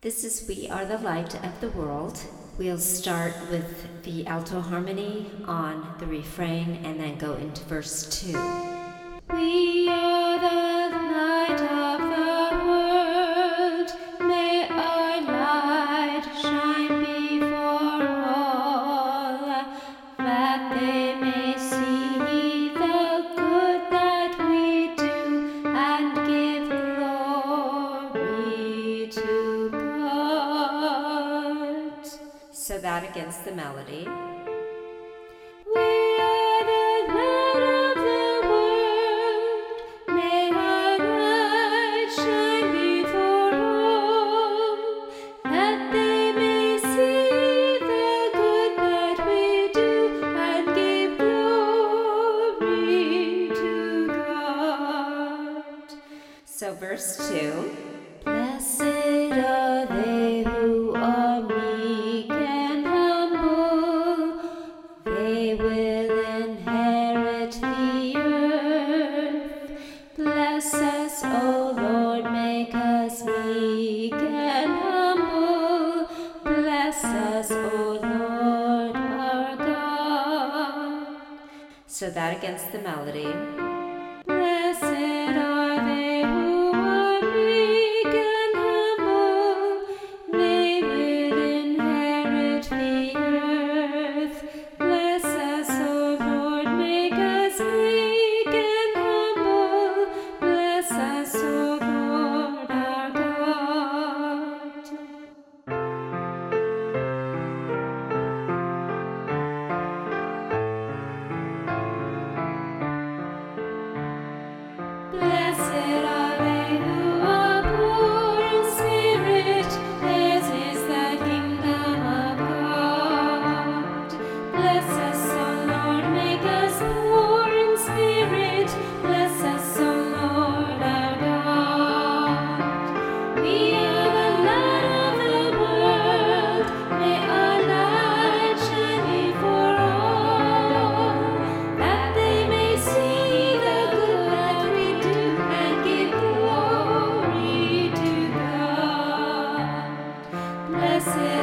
This is We Are the Light of the World. We'll start with the alto harmony on the refrain and then go into verse 2. We are the light of the world. May our light shine before all, that they may see the good that we do and give glory to God. So that against the melody. So verse 2. Blessed are they who are meek and humble, they will inherit the earth. Bless us, O Lord, make us meek and humble. Bless us, O Lord, our God. So that against the melody. Blessed are they who are meek and humble, they will inherit the earth. Bless us, O Lord, make us meek and humble. Bless us, O Lord, our God. Blessed are they who are poor in spirit, theirs is the kingdom of God. Bless us, O Lord, make us poor in spirit. Bless us, O Lord, our God. We are the light of the world. May our light shine before all, that they may see the good that we do and give glory to God. Blessed